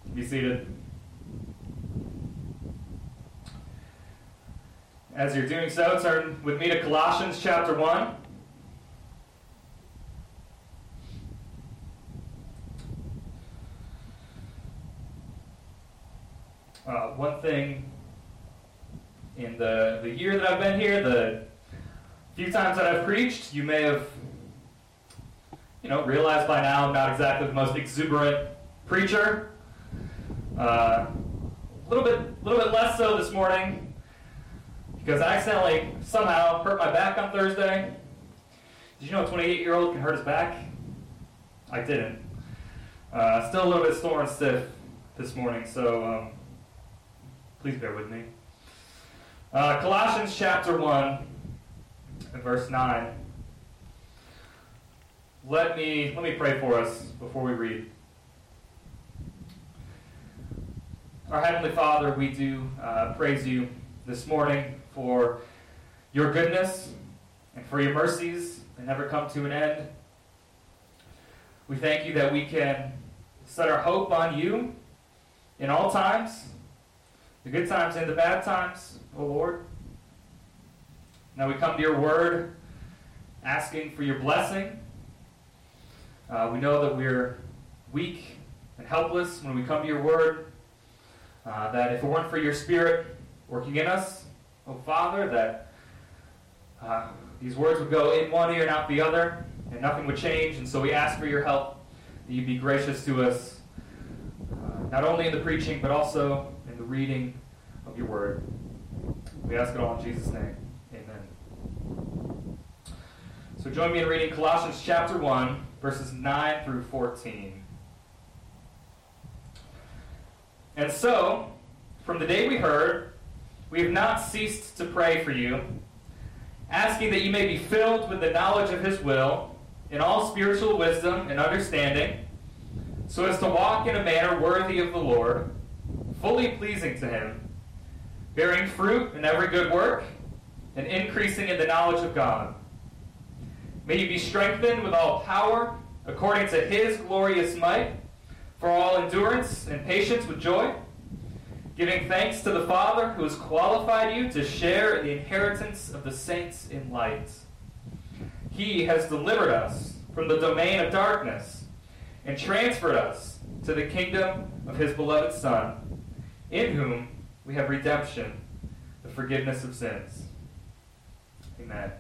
Be seated. As you're doing so, turn with me to Colossians chapter 1. One thing in the year that I've been here, the few times that I've preached, you may have realized by now I'm not exactly the most exuberant preacher. A little bit less so this morning because I accidentally somehow hurt my back on Thursday. Did you know a 28-year-old can hurt his back? I didn't. Still a little bit sore and stiff this morning, so please bear with me. Colossians chapter 1 and verse 9. Let me pray for us before we read. Our Heavenly Father, we do praise you this morning for your goodness and for your mercies that never come to an end. We thank you that we can set our hope on you in all times, the good times and the bad times, O Lord. Now we come to your word asking for your blessing. We know that we're weak and helpless when we come to your word. That if it weren't for your Spirit working in us, oh Father, that these words would go in one ear and out the other, and nothing would change. And so we ask for your help, that you be gracious to us, not only in the preaching, but also in the reading of your word. We ask it all in Jesus' name. Amen. So join me in reading Colossians chapter 1, verses 9 through 14. And so, from the day we heard, we have not ceased to pray for you, asking that you may be filled with the knowledge of his will, in all spiritual wisdom and understanding, so as to walk in a manner worthy of the Lord, fully pleasing to him, bearing fruit in every good work, and increasing in the knowledge of God. May you be strengthened with all power, according to his glorious might, for all endurance and patience with joy, giving thanks to the Father who has qualified you to share in the inheritance of the saints in light. He has delivered us from the domain of darkness and transferred us to the kingdom of his beloved Son, in whom we have redemption, the forgiveness of sins. Amen.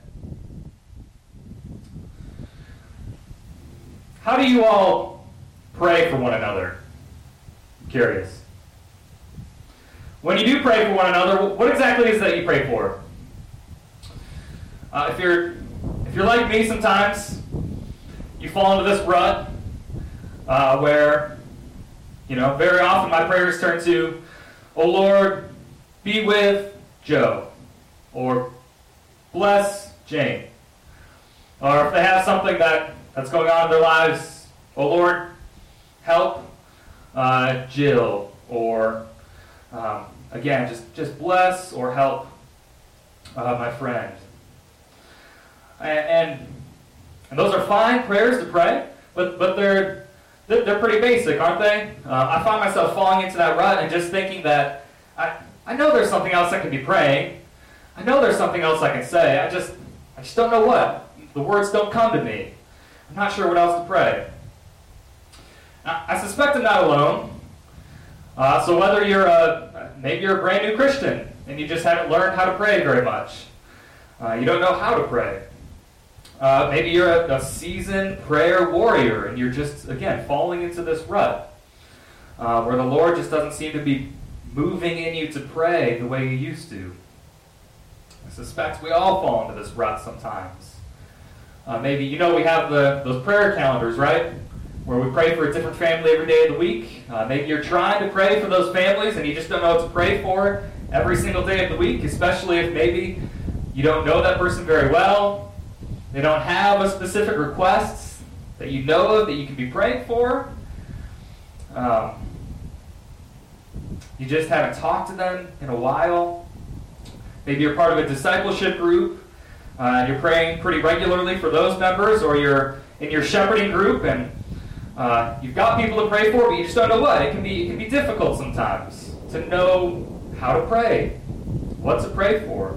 How do you all pray for one another? I'm curious. When you do pray for one another, what exactly is that you pray for? If you're like me sometimes, you fall into this rut where, very often my prayers turn to, "Oh Lord, be with Joe," or "Bless Jane," or if they have something that's going on in their lives, "Oh Lord, help Jill," or again, just bless or help my friend. And those are fine prayers to pray, but they're pretty basic, aren't they? I find myself falling into that rut and just thinking that I know there's something else I can be praying. I know there's something else I can say. I just don't know what. The words don't come to me. I'm not sure what else to pray. Now, I suspect I'm not alone. So whether maybe you're a brand new Christian and you just haven't learned how to pray very much. You don't know how to pray. Maybe you're a seasoned prayer warrior and you're just, again, falling into this rut where the Lord just doesn't seem to be moving in you to pray the way you used to. I suspect we all fall into this rut sometimes. Maybe, we have those prayer calendars, right? Where we pray for a different family every day of the week. Maybe you're trying to pray for those families and you just don't know what to pray for every single day of the week, especially if maybe you don't know that person very well. They don't have a specific request that you know of that you can be praying for. You just haven't talked to them in a while. Maybe you're part of a discipleship group and you're praying pretty regularly for those members, or you're in your shepherding group and You've got people to pray for, but you just don't know what. It can be difficult sometimes to know how to pray, what to pray for.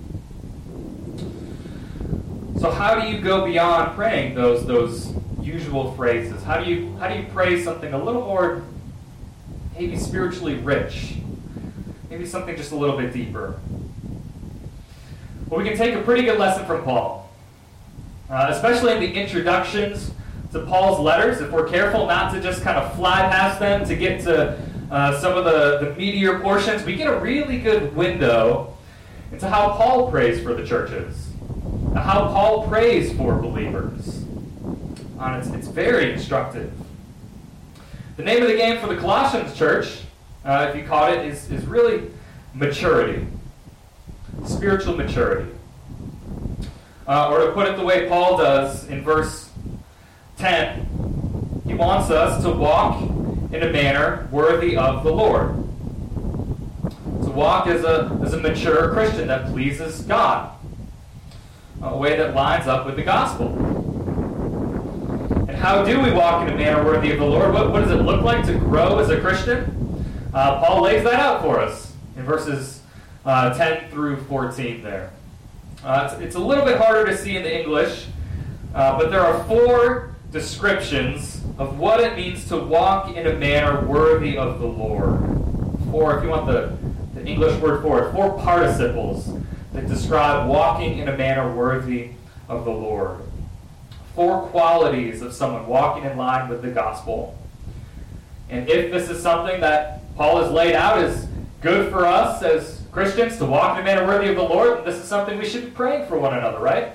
So how do you go beyond praying those usual phrases? How do you pray something a little more maybe spiritually rich? Maybe something just a little bit deeper. Well, we can take a pretty good lesson from Paul, especially in the introductions to Paul's letters. If we're careful not to just kind of fly past them to get to some of the meatier portions, we get a really good window into how Paul prays for the churches, how Paul prays for believers. It's very instructive. The name of the game for the Colossians church, if you caught it, is really maturity. Spiritual maturity. Or to put it the way Paul does in verse 10, he wants us to walk in a manner worthy of the Lord. To walk as a mature Christian that pleases God. A way that lines up with the gospel. And how do we walk in a manner worthy of the Lord? What does it look like to grow as a Christian? Paul lays that out for us in verses 10 through 14 there. It's a little bit harder to see in the English, but there are 4 descriptions of what it means to walk in a manner worthy of the Lord. 4, if you want the English word for it, 4 participles that describe walking in a manner worthy of the Lord. 4 qualities of someone walking in line with the gospel. And if this is something that Paul has laid out as good for us as Christians to walk in a manner worthy of the Lord, then this is something we should be praying for one another, right?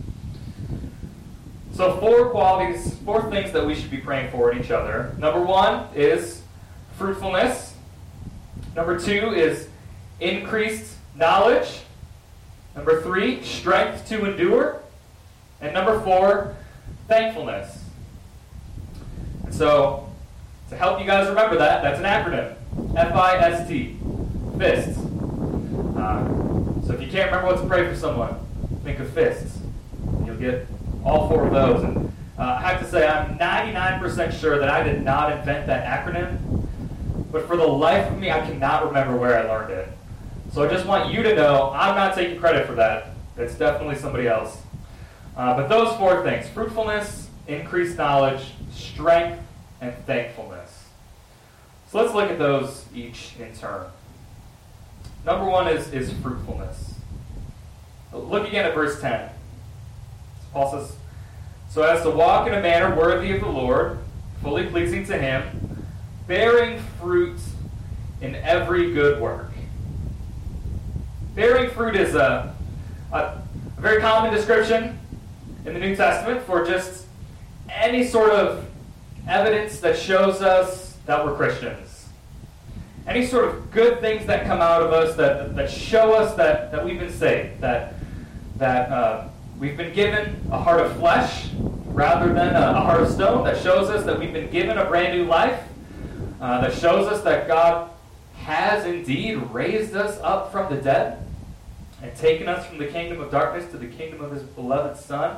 So 4 qualities, 4 things that we should be praying for in each other. Number 1 is fruitfulness. Number 2 is increased knowledge. Number 3, strength to endure. And number 4, thankfulness. And so, to help you guys remember that, that's an acronym. F-I-S-T. FIST. So if you can't remember what to pray for someone, think of fists. You'll get all 4 of those. And I have to say, I'm 99% sure that I did not invent that acronym. But for the life of me, I cannot remember where I learned it. So I just want you to know I'm not taking credit for that. It's definitely somebody else. But those 4 things, fruitfulness, increased knowledge, strength, and thankfulness. So let's look at those each in turn. Number 1 is fruitfulness. Look again at verse 10. Paul says, so as to walk in a manner worthy of the Lord, fully pleasing to Him, bearing fruit in every good work. Bearing fruit is a very common description in the New Testament for just any sort of evidence that shows us that we're Christians. Any sort of good things that come out of us that show us that we've been saved, that we've been given a heart of flesh rather than a heart of stone, that shows us that we've been given a brand new life, that shows us that God has indeed raised us up from the dead and taken us from the kingdom of darkness to the kingdom of His beloved Son.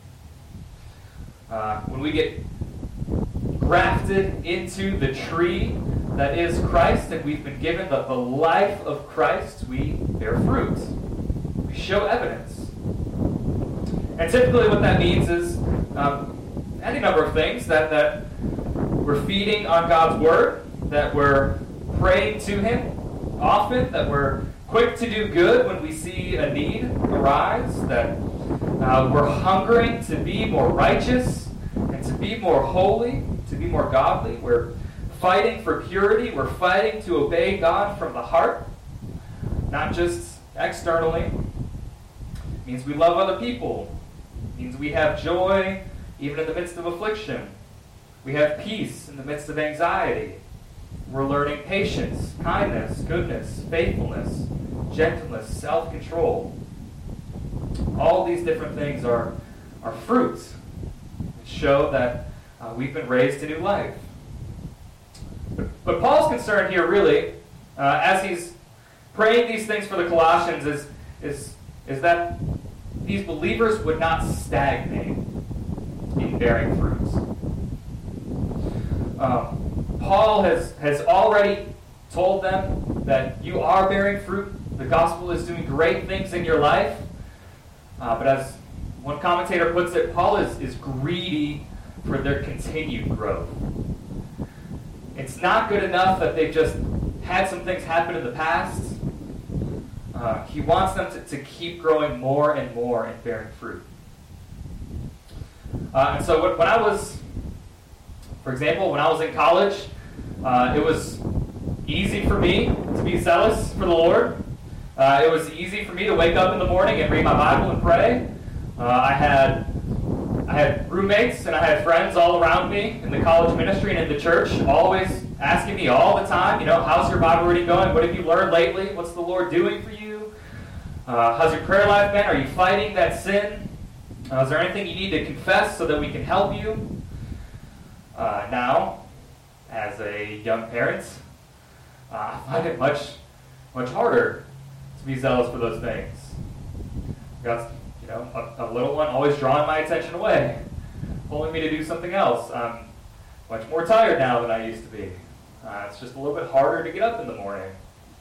When we get grafted into the tree that is Christ and we've been given the life of Christ, we bear fruit. We show evidence. And typically what that means is any number of things, that we're feeding on God's Word, that we're praying to Him often, that we're quick to do good when we see a need arise, that we're hungering to be more righteous and to be more holy, to be more godly. We're fighting for purity. We're fighting to obey God from the heart, not just externally. It means we love other people. It means we have joy even in the midst of affliction. We have peace in the midst of anxiety. We're learning patience, kindness, goodness, faithfulness, gentleness, self-control. All these different things are fruits that show that we've been raised to new life. But Paul's concern here really, as he's praying these things for the Colossians, is that these believers would not stagnate in bearing fruits. Paul has already told them that you are bearing fruit. The gospel is doing great things in your life. But as one commentator puts it, Paul is greedy for their continued growth. It's not good enough that they've just had some things happen in the past. He wants them to keep growing more and more and bearing fruit. And so when I was, for example, when I was in college, it was easy for me to be zealous for the Lord. It was easy for me to wake up in the morning and read my Bible and pray. I had roommates and I had friends all around me in the college ministry and in the church, always asking me all the time, how's your Bible reading going? What have you learned lately? What's the Lord doing for you? How's your prayer life been? Are you fighting that sin? Is there anything you need to confess so that we can help you? Now, as a young parent, I find it much harder to be zealous for those things. Got a little one always drawing my attention away, pulling me to do something else. I'm much more tired now than I used to be. It's just a little bit harder to get up in the morning.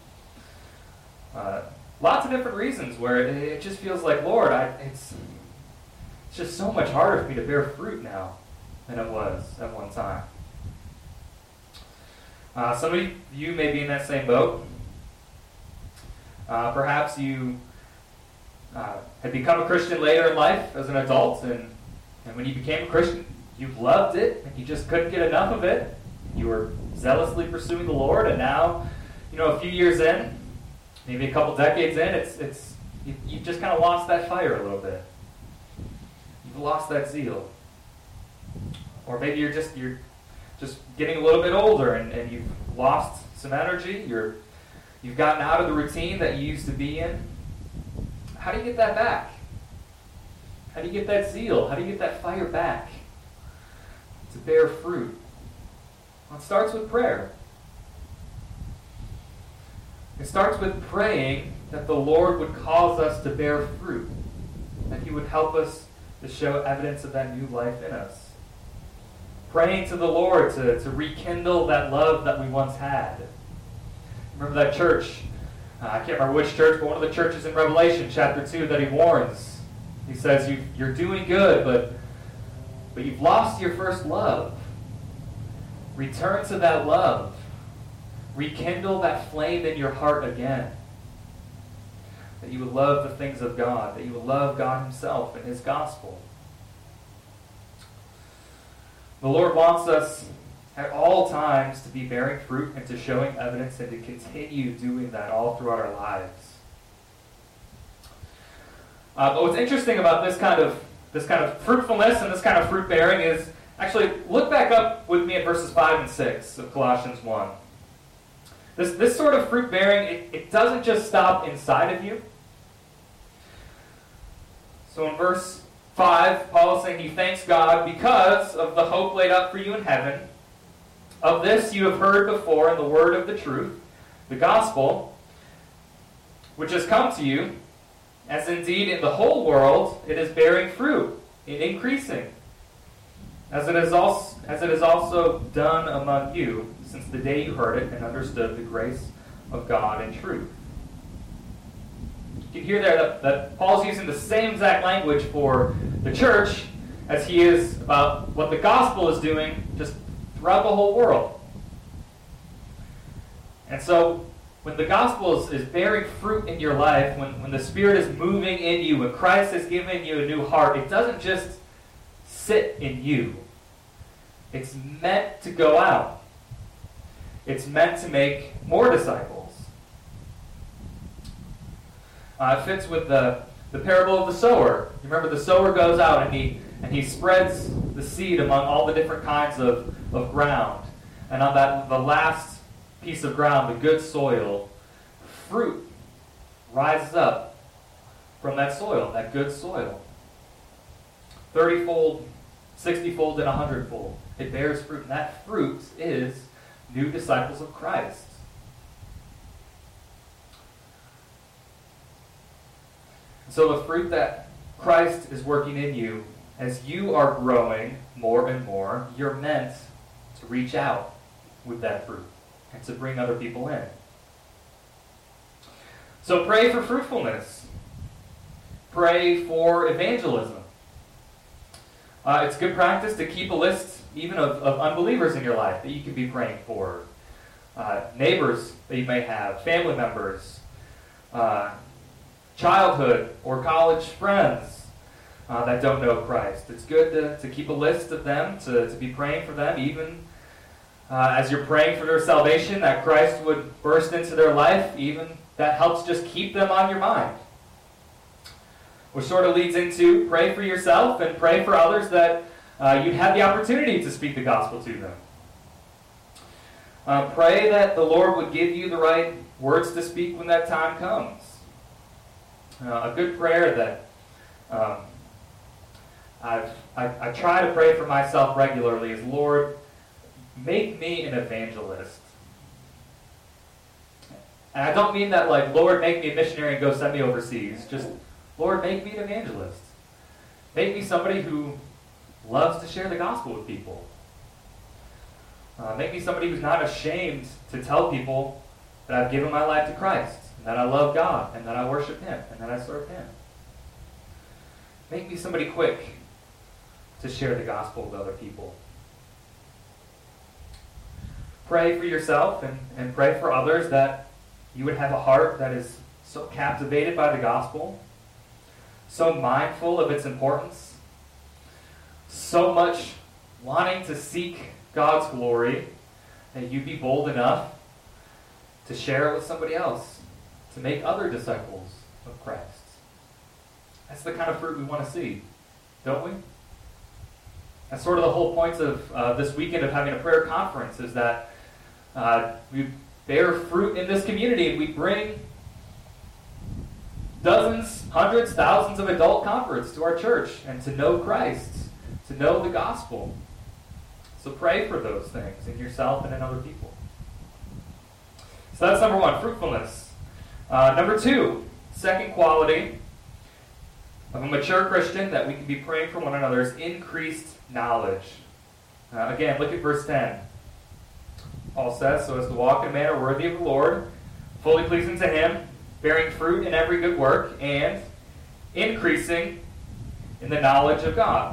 Lots of different reasons where it just feels like, Lord, it's just so much harder for me to bear fruit now than it was at one time. Some of you may be in that same boat. Perhaps you had become a Christian later in life as an adult, and when you became a Christian, you loved it, and you just couldn't get enough of it. You were zealously pursuing the Lord, and now, a few years in, maybe a couple decades in, you've just kind of lost that fire a little bit. You've lost that zeal. Or maybe you're just getting a little bit older, and you've lost some energy. You've gotten out of the routine that you used to be in. How do you get that back? How do you get that zeal? How do you get that fire back to bear fruit? Well, it starts with prayer. It starts with praying that the Lord would cause us to bear fruit, that He would help us to show evidence of that new life in us. Praying to the Lord to rekindle that love that we once had. Remember that church? I can't remember which church, but one of the churches in Revelation chapter 2 that he warns. He says, you're doing good, but you've lost your first love. Return to that love. Rekindle that flame in your heart again. That you would love the things of God. That you would love God Himself and His gospel. The Lord wants us at all times to be bearing fruit and to showing evidence and to continue doing that all throughout our lives. But what's interesting about this kind of fruitfulness and this kind of fruit bearing is, actually, look back up with me at verses 5 and 6 of Colossians 1. This sort of fruit bearing, it doesn't just stop inside of you. So in verse 5, Paul is saying he thanks God because of the hope laid up for you in heaven. Of this you have heard before in the word of the truth, the gospel, which has come to you, as indeed in the whole world it is bearing fruit, and increasing, as it is also done among you, since the day you heard it and understood the grace of God in truth. You can hear there that Paul's using the same exact language for the church as he is about what the gospel is doing just throughout the whole world. And so, when the gospel is bearing fruit in your life, when the Spirit is moving in you, when Christ has given you a new heart, it doesn't just sit in you. It's meant to go out. It's meant to make more disciples. It fits with the parable of the sower. You remember the sower goes out and he spreads the seed among all the different kinds of ground. And on the last piece of ground, the good soil, fruit rises up from that soil, that good soil. 30-fold, 60-fold, and 100-fold. It bears fruit, and that fruit is new disciples of Christ. So the fruit that Christ is working in you, as you are growing more and more, you're meant to reach out with that fruit and to bring other people in. So pray for fruitfulness. Pray for evangelism. It's good practice to keep a list even of unbelievers in your life that you can be praying for. Neighbors that you may have, family members, childhood or college friends that don't know Christ. It's good to keep a list of them, to be praying for them, even as you're praying for their salvation, that Christ would burst into their life. Even that helps just keep them on your mind. Which sort of leads into pray for yourself and pray for others that you'd have the opportunity to speak the gospel to them. Pray that the Lord would give you the right words to speak when that time comes. A good prayer that I try to pray for myself regularly is, Lord, make me an evangelist. And I don't mean that like, Lord, make me a missionary and go send me overseas. Just, Lord, make me an evangelist. Make me somebody who loves to share the gospel with people. Make me somebody who's not ashamed to tell people that I've given my life to Christ, and that I love God, and that I worship Him, and that I serve Him. Make me somebody quick to share the gospel with other people. Pray for yourself and pray for others that you would have a heart that is so captivated by the gospel, so mindful of its importance, so much wanting to seek God's glory, that you be bold enough to share it with somebody else, to make other disciples of Christ. That's the kind of fruit we want to see, don't we? That's sort of the whole point of this weekend of having a prayer conference, is that we bear fruit in this community, and we bring dozens, hundreds, thousands of adult converts to our church, and to know Christ, to know the gospel. So pray for those things in yourself and in other people. So that's number one, fruitfulness. Number two, second quality of a mature Christian that we can be praying for one another is increased knowledge. Again, look at verse 10. Paul says, so as to walk in a manner worthy of the Lord, fully pleasing to Him, bearing fruit in every good work, and increasing in the knowledge of God.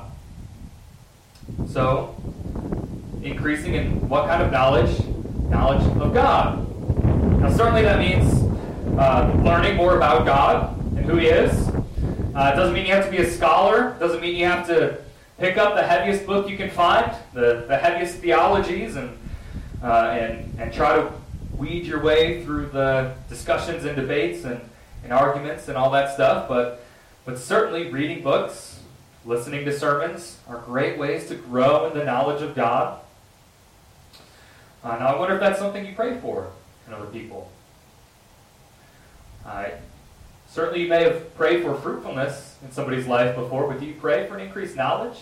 So, increasing in what kind of knowledge? Knowledge of God. Now certainly that means learning more about God and who He is. It doesn't mean you have to be a scholar. It doesn't mean you have to pick up the heaviest book you can find, the heaviest theologies, and try to weed your way through the discussions and debates and arguments and all that stuff. But certainly reading books, listening to sermons are great ways to grow in the knowledge of God. Now I wonder if that's something you pray for in other people. Certainly you may have prayed for fruitfulness in somebody's life before, but do you pray for an increased knowledge?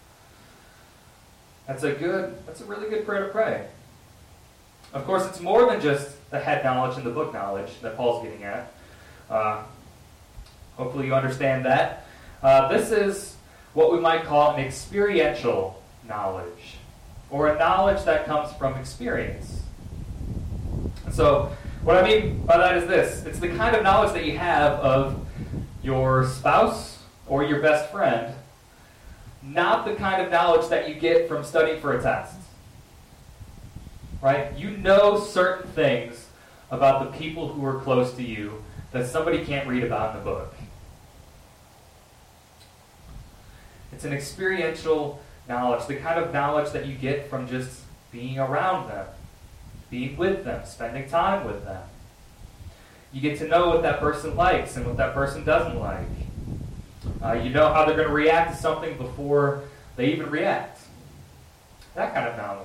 That's a really good prayer to pray. Of course, it's more than just the head knowledge and the book knowledge that Paul's getting at. Hopefully you understand that. This is what we might call an experiential knowledge, or a knowledge that comes from experience. And so, what I mean by that is this. It's the kind of knowledge that you have of your spouse or your best friend, not the kind of knowledge that you get from studying for a test. Right? You know certain things about the people who are close to you that somebody can't read about in the book. It's an experiential knowledge, the kind of knowledge that you get from just being around them, being with them, spending time with them. You get to know what that person likes and what that person doesn't like. You know how they're going to react to something before they even react. That kind of knowledge.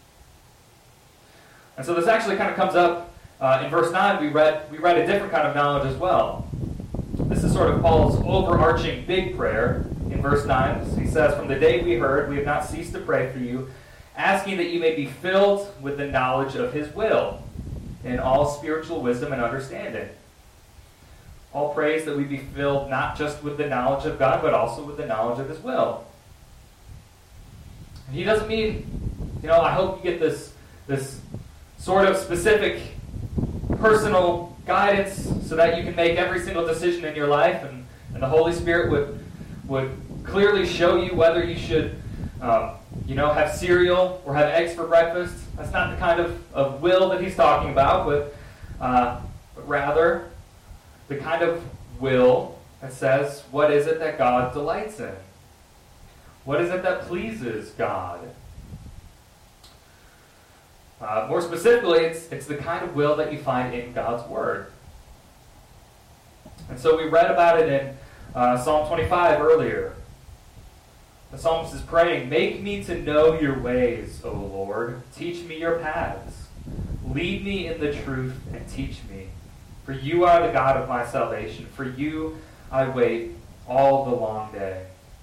And so this actually kind of comes up in verse 9. We read a different kind of knowledge as well. This is sort of Paul's overarching big prayer in verse 9. He says, from the day we heard, we have not ceased to pray for you, asking that you may be filled with the knowledge of His will, in all spiritual wisdom and understanding. Paul prays that we be filled not just with the knowledge of God, but also with the knowledge of His will. And he doesn't mean I hope you get this sort of specific personal guidance so that you can make every single decision in your life, and the Holy Spirit would clearly show you whether you should have cereal or have eggs for breakfast. That's not the kind of will that he's talking about, but rather the kind of will that says, what is it that God delights in? What is it that pleases God? More specifically, it's the kind of will that you find in God's Word. And so we read about it in Psalm 25 earlier. The psalmist is praying, "Make me to know your ways, O Lord. Teach me your paths. Lead me in the truth and teach me. For you are the God of my salvation. For you I wait all the long day."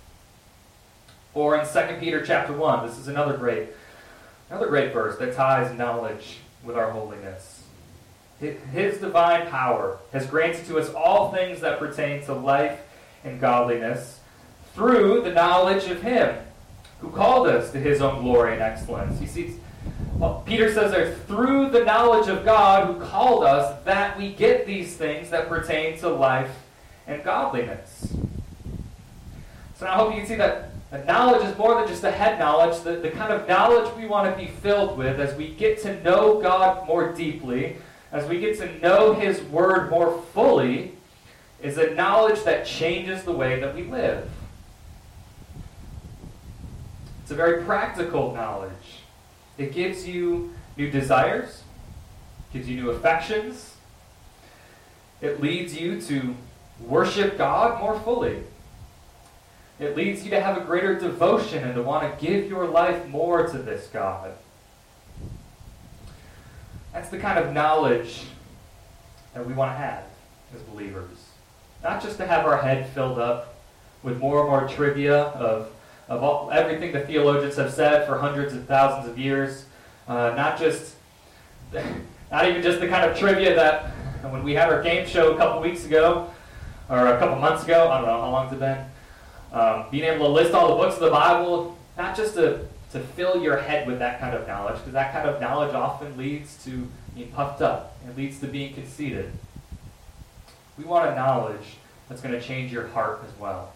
Or in 2 Peter chapter 1, this is another great verse that ties knowledge with our holiness. His divine power has granted to us all things that pertain to life and godliness through the knowledge of Him who called us to His own glory and excellence. You see, Peter says there, through the knowledge of God who called us, that we get these things that pertain to life and godliness. So I hope you can see that knowledge is more than just a head knowledge. The kind of knowledge we want to be filled with as we get to know God more deeply, as we get to know His Word more fully, is a knowledge that changes the way that we live. It's a very practical knowledge. It gives you new desires, gives you new affections. It leads you to worship God more fully. It leads you to have a greater devotion and to want to give your life more to this God. That's the kind of knowledge that we want to have as believers. Not just to have our head filled up with more and more trivia of everything the theologians have said for hundreds of thousands of years. Not even just the kind of trivia that when we had our game show a couple weeks ago, or a couple months ago, I don't know how long it's been, being able to list all the books of the Bible, not just to fill your head with that kind of knowledge, because that kind of knowledge often leads to being puffed up. It leads to being conceited. We want a knowledge that's going to change your heart as well.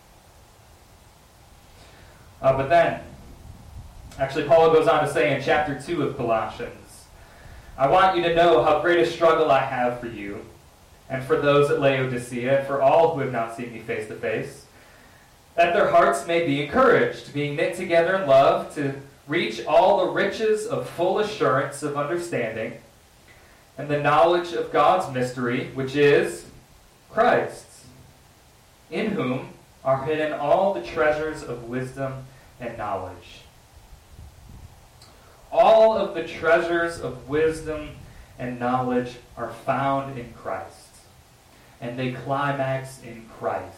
But then, actually Paul goes on to say in chapter 2 of Colossians, "I want you to know how great a struggle I have for you, and for those at Laodicea, and for all who have not seen me face to face, that their hearts may be encouraged, being knit together in love, to reach all the riches of full assurance of understanding, and the knowledge of God's mystery, which is Christ, in whom are hidden all the treasures of wisdom and knowledge." All of the treasures of wisdom and knowledge are found in Christ, and they climax in Christ.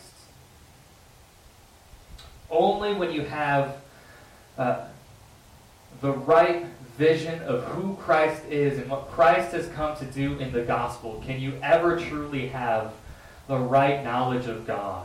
Only when you have the right vision of who Christ is and what Christ has come to do in the gospel can you ever truly have the right knowledge of God.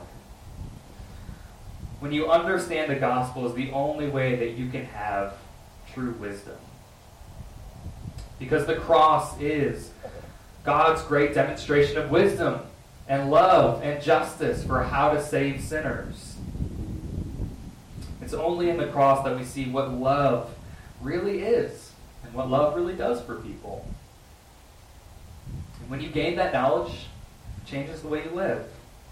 When you understand the gospel is the only way that you can have true wisdom. Because the cross is God's great demonstration of wisdom and love and justice for how to save sinners. It's only in the cross that we see what love really is and what love really does for people. And when you gain that knowledge, it changes the way you live.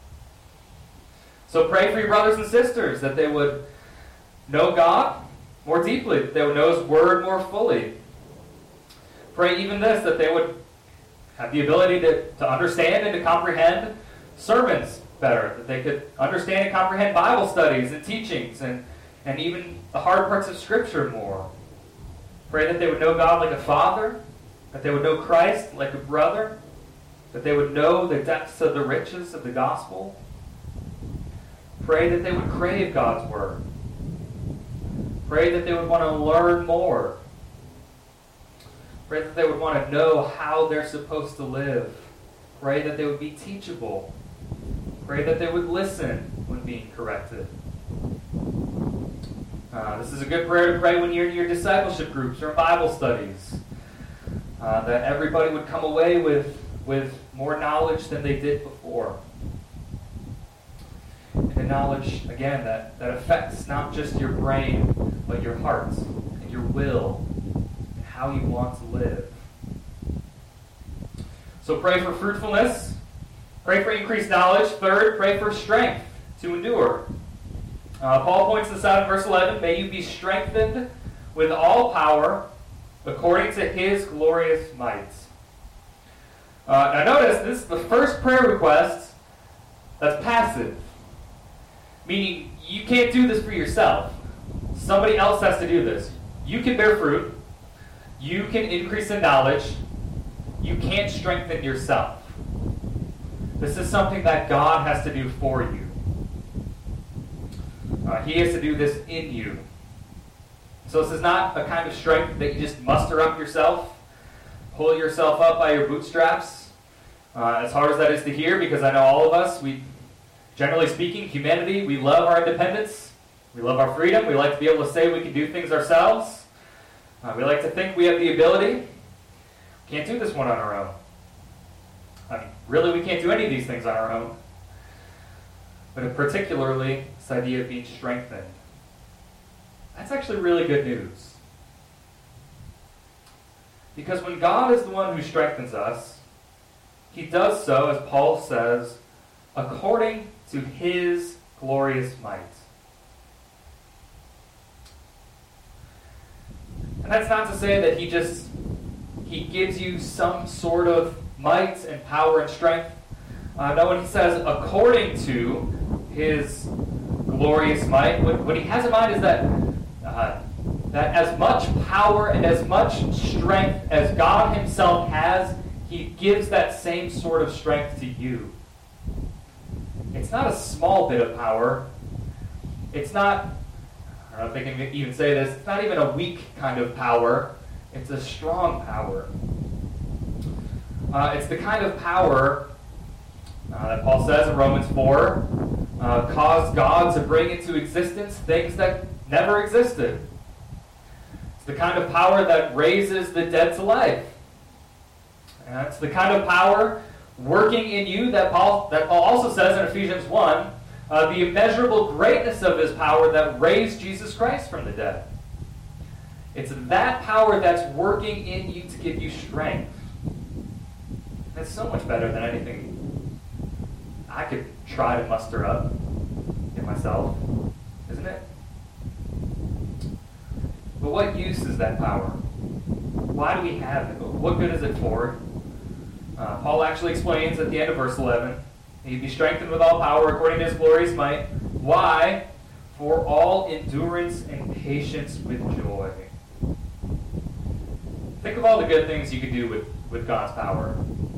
So pray for your brothers and sisters that they would know God more deeply, that they would know His Word more fully. Pray even this, that they would have the ability to understand and to comprehend sermons better, that they could understand and comprehend Bible studies and teachings and even the hard parts of Scripture more. Pray that they would know God like a father, that they would know Christ like a brother, that they would know the depths of the riches of the gospel. Pray that they would crave God's Word. Pray that they would want to learn more. Pray that they would want to know how they're supposed to live. Pray that they would be teachable. Pray that they would listen when being corrected. This is a good prayer to pray when you're in your discipleship groups or Bible studies. That everybody would come away with more knowledge than they did before. And a knowledge, again, that affects not just your brain, but your heart and your will and how you want to live. So pray for fruitfulness. Pray for increased knowledge. Third, pray for strength to endure. Paul points this out in verse 11. May you be strengthened with all power according to his glorious might. Now notice, this is the first prayer request that's passive. Meaning, you can't do this for yourself. Somebody else has to do this. You can bear fruit. You can increase in knowledge. You can't strengthen yourself. This is something that God has to do for you. He has to do this in you. So this is not a kind of strength that you just muster up yourself, pull yourself up by your bootstraps. As hard as that is to hear, because I know all of us, generally speaking, humanity, we love our independence. We love our freedom. We like to be able to say we can do things ourselves. We like to think we have the ability. We can't do this one on our own. Really, we can't do any of these things on our own. But particularly, this idea of being strengthened. That's actually really good news. Because when God is the one who strengthens us, he does so, as Paul says, according to his glorious might. And that's not to say that he gives you some sort of might and power and strength. No, when he says according to his glorious might, what he has in mind is that as much power and as much strength as God himself has, he gives that same sort of strength to you. It's not a small bit of power. It's not, I don't know if I can even say this, it's not even a weak kind of power. It's a strong power. It's the kind of power that Paul says in Romans 4, caused God to bring into existence things that never existed. It's the kind of power that raises the dead to life. It's the kind of power working in you that Paul also says in Ephesians 1, the immeasurable greatness of his power that raised Jesus Christ from the dead. It's that power that's working in you to give you strength. That's so much better than anything I could try to muster up in myself, isn't it? But what use is that power? Why do we have it? What good is it for? Paul actually explains at the end of verse 11, he'd be strengthened with all power according to his glorious might. Why? For all endurance and patience with joy. Think of all the good things you could do with God's power.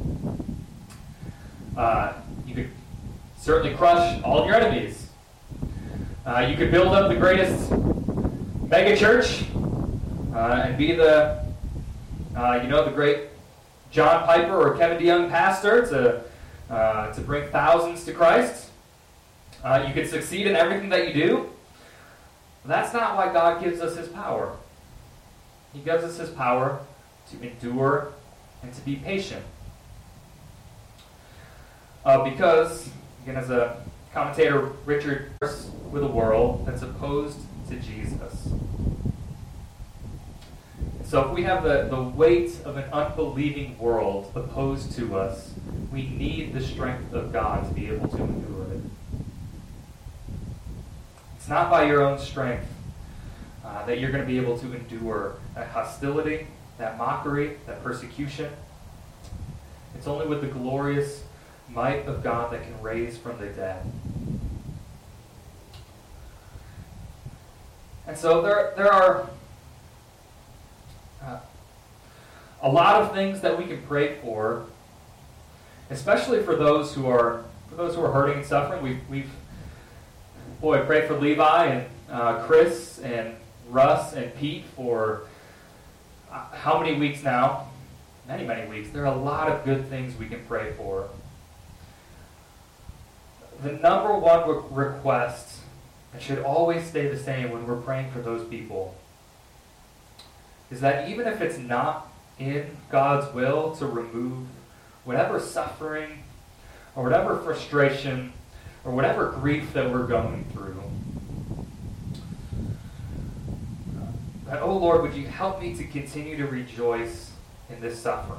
You could certainly crush all of your enemies. You could build up the greatest mega church and be the great John Piper or Kevin DeYoung pastor to bring thousands to Christ. You could succeed in everything that you do. That's not why God gives us his power. He gives us his power to endure and to be patient. Because, again, as a commentator, Richard, with a world that's opposed to Jesus. So if we have the weight of an unbelieving world opposed to us, we need the strength of God to be able to endure it. It's not by your own strength that you're going to be able to endure that hostility, that mockery, that persecution. It's only with the glorious might of God that can raise from the dead. And so there are a lot of things that we can pray for, especially for those who are hurting and suffering. We've prayed for Levi and Chris and Russ and Pete for how many weeks now? Many, many weeks. There are a lot of good things we can pray for. The number one request and should always stay the same when we're praying for those people, is that even if it's not in God's will to remove whatever suffering or whatever frustration or whatever grief that we're going through, that, oh Lord, would you help me to continue to rejoice in this suffering?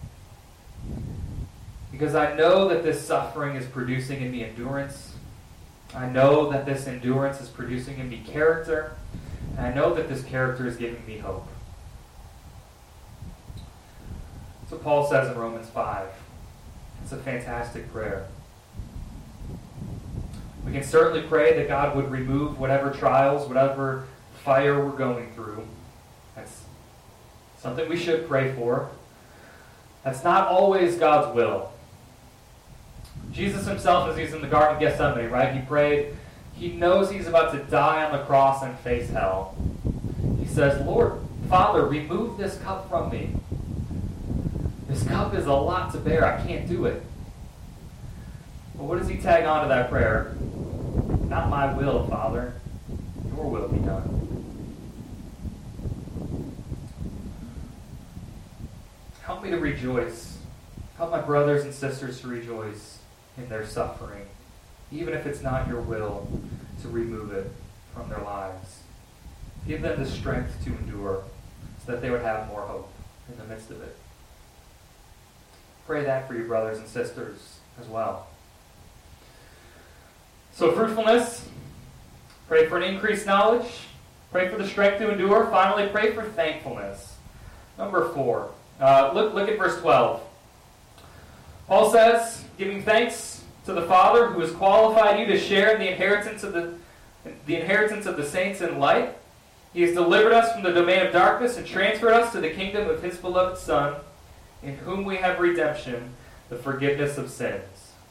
Because I know that this suffering is producing in me endurance. I know that this endurance is producing in me character. And I know that this character is giving me hope. That's what Paul says in Romans 5. It's a fantastic prayer. We can certainly pray that God would remove whatever trials, whatever fire we're going through. That's something we should pray for. That's not always God's will. Jesus himself, as he's in the Garden of Gethsemane, right? He prayed. He knows he's about to die on the cross and face hell. He says, Lord, Father, remove this cup from me. This cup is a lot to bear. I can't do it. But what does he tag on to that prayer? Not my will, Father. Your will be done. Help me to rejoice. Help my brothers and sisters to rejoice in their suffering, even if it's not your will to remove it from their lives. Give them the strength to endure so that they would have more hope in the midst of it. Pray that for your brothers and sisters as well. So fruitfulness, pray for an increased knowledge, pray for the strength to endure. Finally, pray for thankfulness. Number 4. Look at verse 12. Paul says, giving thanks to the Father who has qualified you to share in the inheritance of the saints in light. He has delivered us from the domain of darkness and transferred us to the kingdom of his beloved Son, in whom we have redemption, the forgiveness of sins.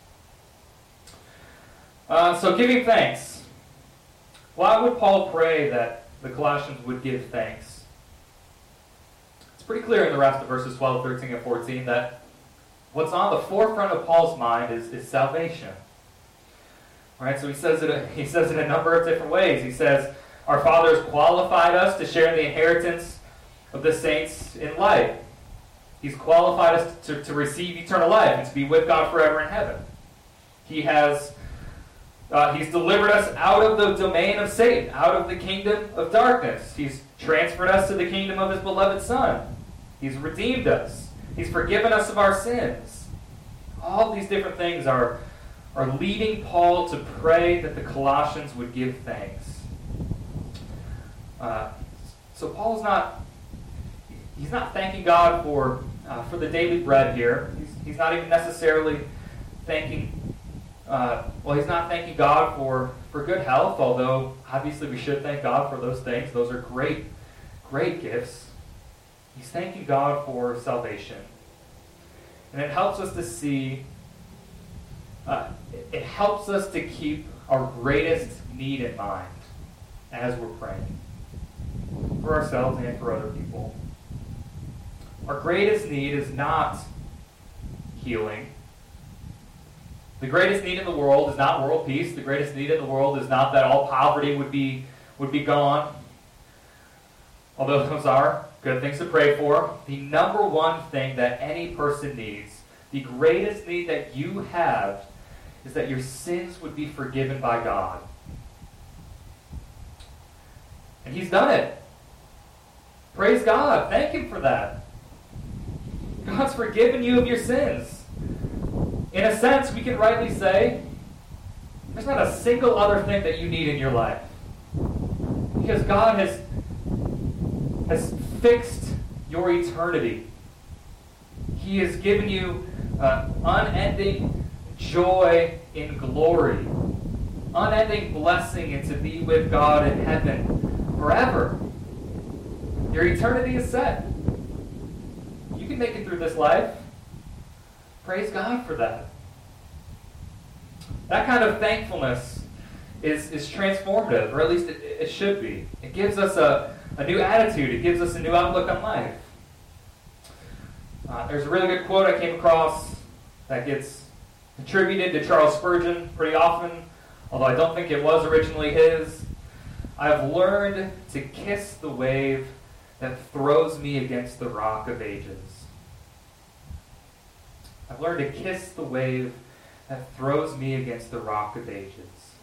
So giving thanks. Why would Paul pray that the Colossians would give thanks? It's pretty clear in the rest of verses 12, 13, and 14 that what's on the forefront of Paul's mind is salvation. All right, so he says it a number of different ways. He says, our Father has qualified us to share in the inheritance of the saints in light. He's qualified us to receive eternal life and to be with God forever in heaven. He's delivered us out of the domain of Satan, out of the kingdom of darkness. He's transferred us to the kingdom of his beloved Son. He's redeemed us. He's forgiven us of our sins. All these different things are leading Paul to pray that the Colossians would give thanks. So Paul's not thanking God for the daily bread here. He's not even necessarily thanking he's not thanking God for good health, although obviously we should thank God for those things. Those are great, great gifts. He's thanking God for salvation. And it helps us to see, it helps us to keep our greatest need in mind as we're praying. For ourselves and for other people. Our greatest need is not healing. The greatest need in the world is not world peace. The greatest need in the world is not that all poverty would be gone. Although those are good things to pray for. The number one thing that any person needs, the greatest need that you have, is that your sins would be forgiven by God. And he's done it. Praise God. Thank him for that. God's forgiven you of your sins. In a sense, we can rightly say, there's not a single other thing that you need in your life. Because God has fixed your eternity. He has given you unending joy in glory. Unending blessing and to be with God in heaven forever. Your eternity is set. You can make it through this life. Praise God for that. That kind of thankfulness is transformative, or at least it should be. It gives us a new attitude. It gives us a new outlook on life. There's a really good quote I came across that gets attributed to Charles Spurgeon pretty often. although I don't think it was originally his. I've learned to kiss the wave that throws me against the rock of ages. I've learned to kiss the wave that throws me against the rock of ages.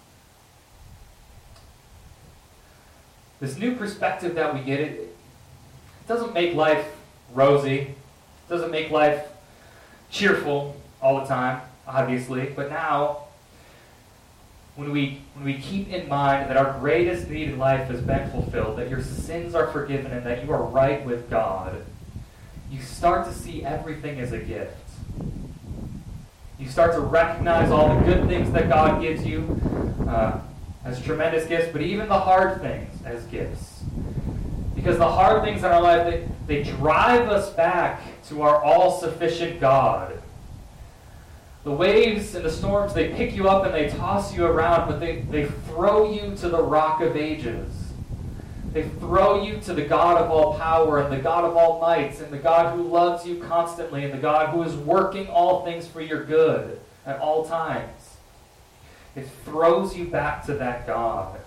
This new perspective that we get, it doesn't make life rosy. It doesn't make life cheerful all the time, obviously. But now, when we keep in mind that our greatest need in life has been fulfilled, that your sins are forgiven and that you are right with God, you start to see everything as a gift. You start to recognize all the good things that God gives you as tremendous gifts, but even the hard things as gifts. Because the hard things in our life, they drive us back to our all-sufficient God. The waves and the storms, they pick you up and they toss you around, but they throw you to the rock of ages. They throw you to the God of all power and the God of all might and the God who loves you constantly and the God who is working all things for your good at all times. It throws you back to that God,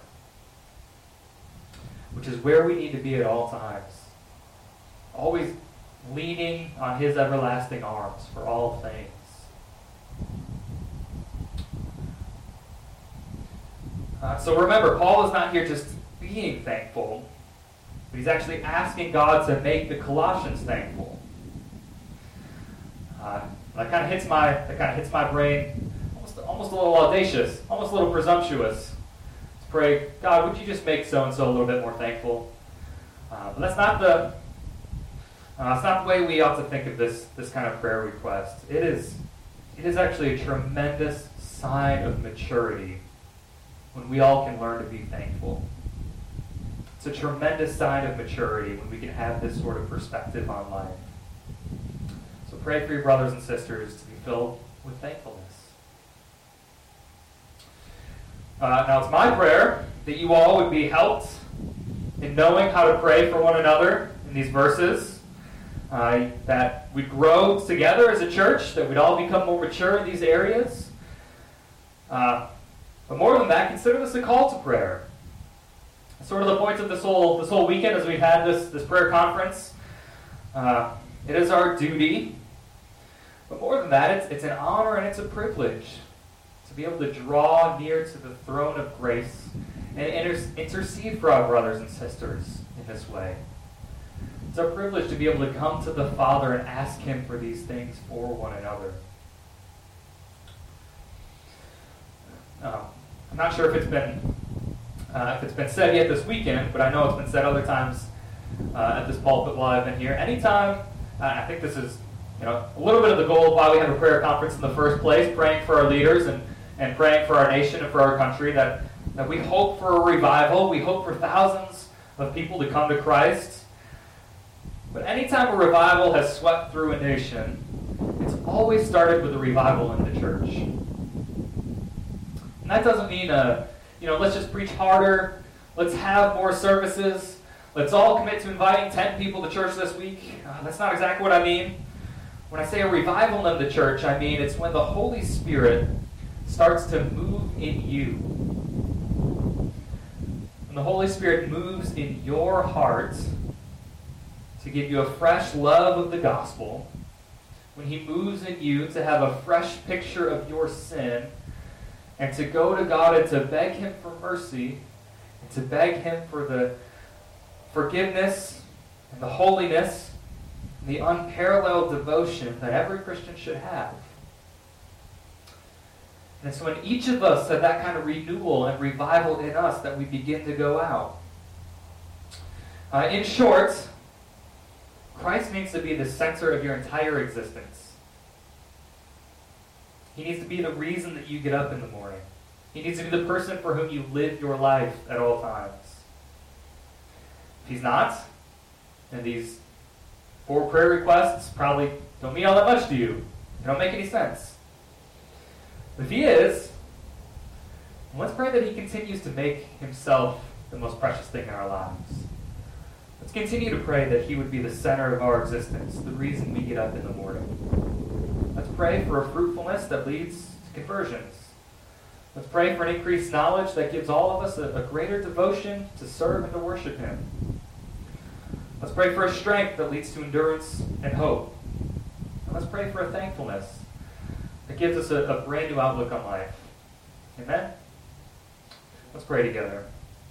which is where we need to be at all times. Always leaning on his everlasting arms for all things. So remember, Paul is not here just being thankful, but he's actually asking God to make the Colossians thankful. That kind of hits my brain, almost a little audacious, almost a little presumptuous. To pray, God, would you just make so and so a little bit more thankful? But that's not the way we ought to think of this kind of prayer request. It is actually a tremendous sign of maturity when we all can learn to be thankful. It's a tremendous sign of maturity when we can have this sort of perspective on life. So pray for your brothers and sisters to be filled with thankfulness. Now it's my prayer that you all would be helped in knowing how to pray for one another in these verses, that we'd grow together as a church, that we'd all become more mature in these areas. But more than that, consider this a call to prayer. Sort of the point of this whole weekend as we've had this prayer conference. It is our duty. But more than that, it's an honor and it's a privilege to be able to draw near to the throne of grace and intercede for our brothers and sisters in this way. It's our privilege to be able to come to the Father and ask him for these things for one another. I'm not sure if it's been said yet this weekend, but I know it's been said other times at this pulpit while I've been here. Anytime, I think this is a little bit of the goal of why we have a prayer conference in the first place, praying for our leaders and praying for our nation and for our country, that we hope for a revival. We hope for thousands of people to come to Christ. But anytime a revival has swept through a nation, it's always started with a revival in the church. And that doesn't mean, let's just preach harder, let's have more services, let's all commit to inviting 10 people to church this week. That's not exactly what I mean. When I say a revival in the church, I mean it's when the Holy Spirit starts to move in you. When the Holy Spirit moves in your heart to give you a fresh love of the gospel, when he moves in you to have a fresh picture of your sin, and to go to God and to beg him for mercy, and to beg him for the forgiveness and the holiness and the unparalleled devotion that every Christian should have. And it's when each of us have that kind of renewal and revival in us that we begin to go out. In short, Christ needs to be the center of your entire existence. He needs to be the reason that you get up in the morning. He needs to be the person for whom you live your life at all times. If he's not, then these 4 prayer requests probably don't mean all that much to you. They don't make any sense. But if he is, let's pray that he continues to make himself the most precious thing in our lives. Let's continue to pray that he would be the center of our existence, the reason we get up in the morning. Let's pray for a fruitfulness that leads to conversions. Let's pray for an increased knowledge that gives all of us a greater devotion to serve and to worship Him. Let's pray for a strength that leads to endurance and hope. And let's pray for a thankfulness that gives us a brand new outlook on life. Amen? Let's pray together.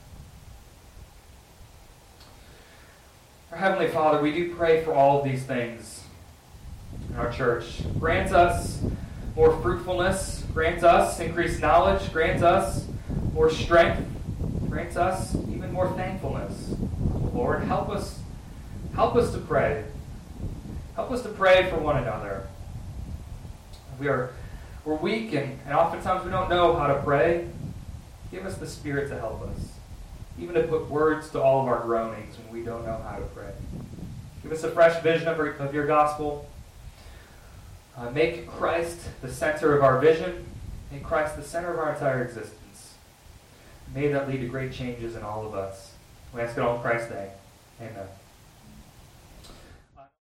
Our Heavenly Father, we do pray for all of these things in our church. Grant us more fruitfulness. Grant us increased knowledge. Grant us more strength. Grant us even more thankfulness. Lord, help us to pray. Help us to pray for one another. We're weak and oftentimes we don't know how to pray. Give us the Spirit to help us, even to put words to all of our groanings when we don't know how to pray. Give us a fresh vision of your gospel. Make Christ the center of our vision. Make Christ the center of our entire existence. May that lead to great changes in all of us. We ask it all in Christ's name. Amen.